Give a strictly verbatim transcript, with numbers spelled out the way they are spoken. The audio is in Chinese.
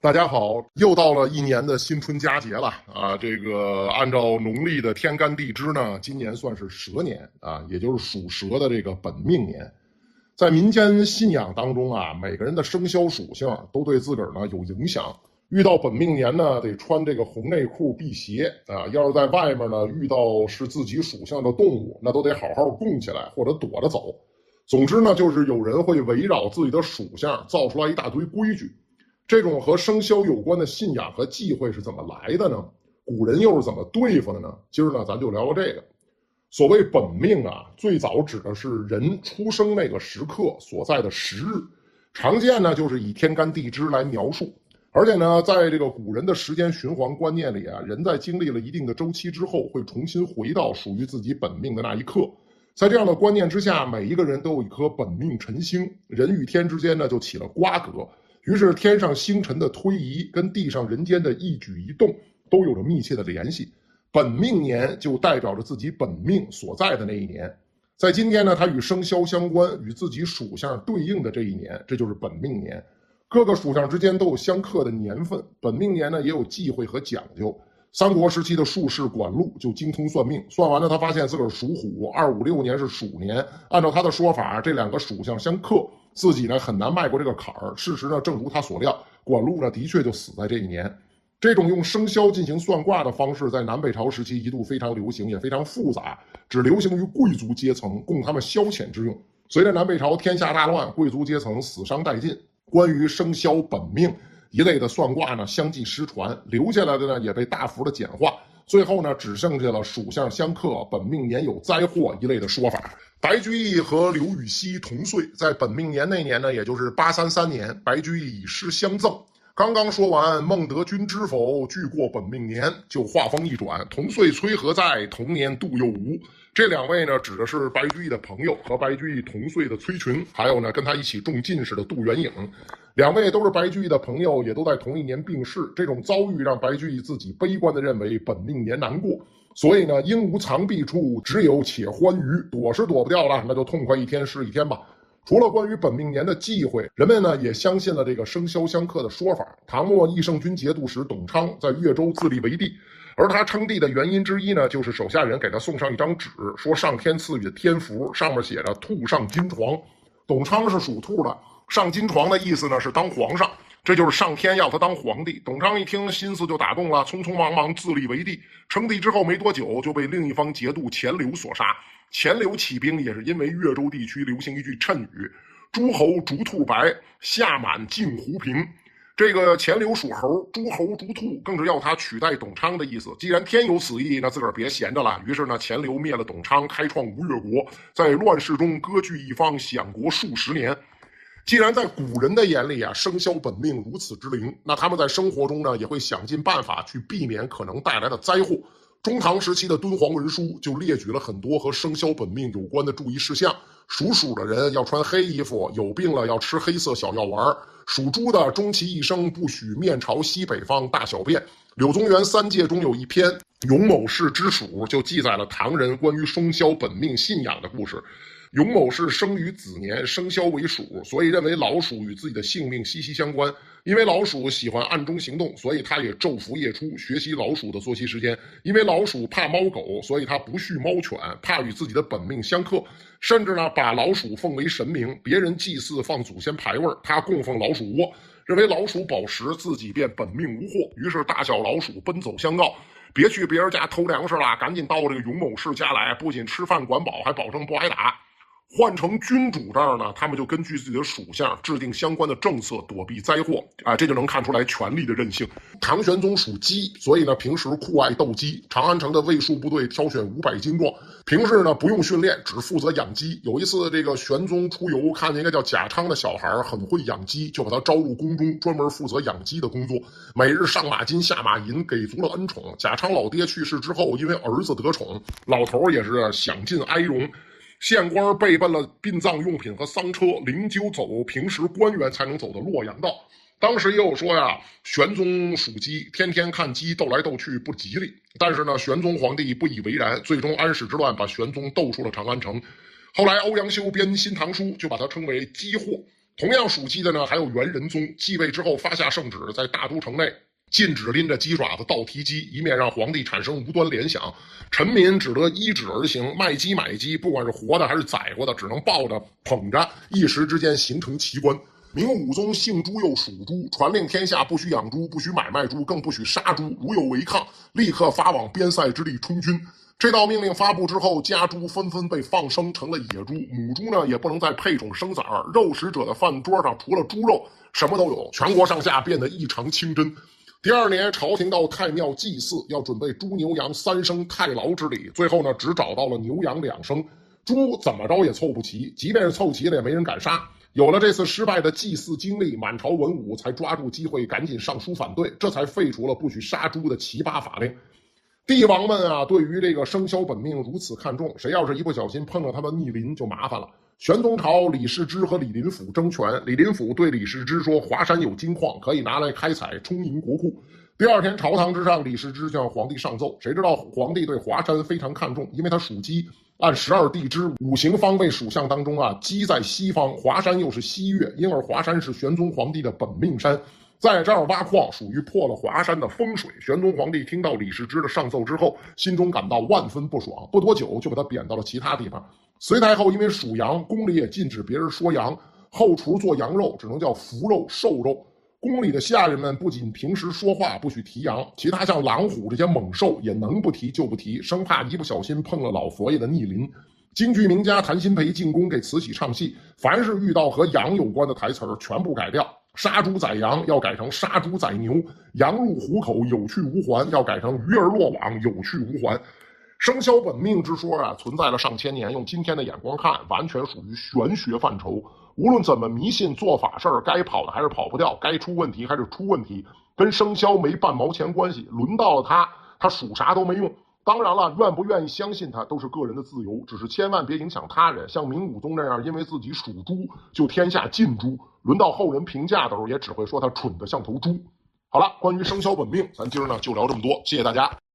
大家好，又到了一年的新春佳节了啊！这个按照农历的天干地支呢，今年算是蛇年啊，也就是属蛇的这个本命年。在民间信仰当中啊，每个人的生肖属性都对自个儿呢有影响。遇到本命年呢，得穿这个红内裤辟邪啊。要是在外面呢，遇到是自己属性的动物，那都得好好供起来或者躲着走。总之呢，就是有人会围绕自己的属性造出来一大堆规矩。这种和生肖有关的信仰和忌讳是怎么来的呢？古人又是怎么对付的呢？今儿呢，咱就聊聊这个。所谓本命啊，最早指的是人出生那个时刻所在的时日，常见呢就是以天干地支来描述。而且呢，在这个古人的时间循环观念里啊，人在经历了一定的周期之后，会重新回到属于自己本命的那一刻。在这样的观念之下，每一个人都有一颗本命辰星，人与天之间呢就起了瓜葛。于是天上星辰的推移跟地上人间的一举一动都有着密切的联系。本命年就代表着自己本命所在的那一年。在今天呢，它与生肖相关，与自己属相对应的这一年，这就是本命年。各个属相之间都有相克的年份，本命年呢也有忌讳和讲究。三国时期的术士管路就精通算命，算完了他发现自个儿属虎，二五六年是鼠年，按照他的说法，这两个属相相克，自己呢很难迈过这个坎儿。事实呢正如他所料，管路呢的确就死在这一年。这种用生肖进行算卦的方式在南北朝时期一度非常流行，也非常复杂，只流行于贵族阶层，供他们消遣之用。随着南北朝天下大乱，贵族阶层死伤殆尽，关于生肖本命一类的算卦呢相继失传，留下来的呢也被大幅的简化，最后呢只剩下了属相相克、本命年有灾祸一类的说法。白居易和刘禹锡同岁，在本命年那年呢，也就是八三三年，白居易以诗相赠。刚刚说完孟德君知否，俱过本命年，就话锋一转，同岁崔何在，同年度又无。这两位呢指的是白居易的朋友，和白居易同岁的崔群，还有呢跟他一起中进士的杜元颖。两位都是白居易的朋友，也都在同一年病逝。这种遭遇让白居易自己悲观地认为本命年难过，所以呢应无藏避处，只有且欢娱，躲是躲不掉了，那就痛快一天是一天吧。除了关于本命年的忌讳，人们呢也相信了这个生肖相克的说法。唐末义圣军节度使董昌在越州自立为帝，而他称帝的原因之一呢，就是手下人给他送上一张纸，说上天赐予的天符，上面写着兔上金床。董昌是属兔的，上金床的意思呢是当皇上，这就是上天要他当皇帝。董昌一听，心思就打动了，匆匆忙忙自立为帝。称帝之后没多久，就被另一方节度钱镠所杀。钱镠起兵也是因为越州地区流行一句谶语：诸侯逐兔白，夏满尽胡平。这个钱镠属猴，诸侯逐兔更是要他取代董昌的意思。既然天有此意，那自个儿别闲着了。于是呢，钱镠灭了董昌，开创吴越国，在乱世中割据一方，享国数十年。既然在古人的眼里啊，生肖本命如此之灵，那他们在生活中呢，也会想尽办法去避免可能带来的灾祸。中唐时期的敦煌文书就列举了很多和生肖本命有关的注意事项。属鼠的人要穿黑衣服，有病了要吃黑色小药丸；属猪的终其一生不许面朝西北方大小便。柳宗元三戒中有一篇《永某氏之属》，就记载了唐人关于生肖本命信仰的故事。永某氏生于子年，生肖为鼠，所以认为老鼠与自己的性命息息相关。因为老鼠喜欢暗中行动，所以他也昼伏夜出，学习老鼠的作息时间。因为老鼠怕猫狗，所以他不畜猫犬，怕与自己的本命相克。甚至呢，把老鼠奉为神明，别人祭祀放祖先牌位，他供奉老鼠窝，认为老鼠饱食，自己便本命无祸。于是大小老鼠奔走相告，别去别人家偷粮食了，赶紧到这个永某氏家来，不仅吃饭管饱，还保证不挨打。换成君主这儿呢，他们就根据自己的属相制定相关的政策，躲避灾祸啊，这就能看出来权力的韧性。唐玄宗属鸡，所以呢平时酷爱斗鸡。长安城的卫戍部队挑选五百精壮，平时呢不用训练，只负责养鸡。有一次这个玄宗出游，看见一个叫贾昌的小孩很会养鸡，就把他招入宫中，专门负责养鸡的工作。每日上马金下马银，给足了恩宠。贾昌老爹去世之后，因为儿子得宠，老头也是享尽哀荣。县官备奔了殡葬用品和丧车，灵柩走平时官员才能走的洛阳道。当时也有说呀，玄宗属鸡，天天看鸡斗来斗去不吉利。但是呢，玄宗皇帝不以为然，最终安史之乱把玄宗斗出了长安城。后来欧阳修编《新唐书》，就把它称为鸡祸。 同样属鸡的呢，还有元仁宗，继位之后发下圣旨，在大都城内禁止拎着鸡爪子倒提鸡，以免让皇帝产生无端联想。臣民只得依旨而行，卖鸡买鸡，不管是活的还是宰过的，只能抱着捧着，一时之间形成奇观。明武宗姓朱又属猪，传令天下不许养猪，不许买卖猪，更不许杀猪，如有违抗，立刻发往边塞之地充军。这道命令发布之后，家猪纷纷被放生成了野猪，母猪呢也不能再配种生崽儿。肉食者的饭桌上除了猪肉什么都有，全国上下变得异常清真。第二年，朝廷到太庙祭祀，要准备猪牛羊三生太牢之礼，最后呢只找到了牛羊两生，猪怎么着也凑不齐，即便是凑齐了也没人敢杀。有了这次失败的祭祀经历，满朝文武才抓住机会赶紧上书反对，这才废除了不许杀猪的奇葩法令。帝王们啊，对于这个生肖本命如此看重，谁要是一不小心碰了他们逆鳞就麻烦了。玄宗朝李世之和李林甫争权，李林甫对李世之说华山有金矿，可以拿来开采充盈国库。第二天朝堂之上，李世之向皇帝上奏，谁知道皇帝对华山非常看重，因为他属鸡，按十二地支五行方位属相当中啊，鸡在西方，华山又是西岳，因而华山是玄宗皇帝的本命山。在这儿挖矿属于破了华山的风水。玄宗皇帝听到李世之的上奏之后，心中感到万分不爽，不多久就把他贬到了其他地方。隋太后因为属羊，宫里也禁止别人说羊，后厨做羊肉只能叫福肉、瘦肉。宫里的下人们不仅平时说话不许提羊，其他像狼虎这些猛兽也能不提就不提，生怕一不小心碰了老佛爷的逆鳞。京剧名家谭鑫培进宫给慈禧唱戏，凡是遇到和羊有关的台词儿全部改掉。杀猪宰羊要改成杀猪宰牛，羊入虎口有去无还要改成鱼儿落网有去无还。生肖本命之说啊，存在了上千年，用今天的眼光看，完全属于玄学范畴。无论怎么迷信，做法事儿该跑的还是跑不掉，该出问题还是出问题，跟生肖没半毛钱关系。轮到了他，他属啥都没用。当然了，愿不愿意相信他都是个人的自由，只是千万别影响他人。像明武宗那样，因为自己属猪就天下尽诛，轮到后人评价的时候，也只会说他蠢得像头猪。好了，关于生肖本命，咱今儿呢就聊这么多，谢谢大家。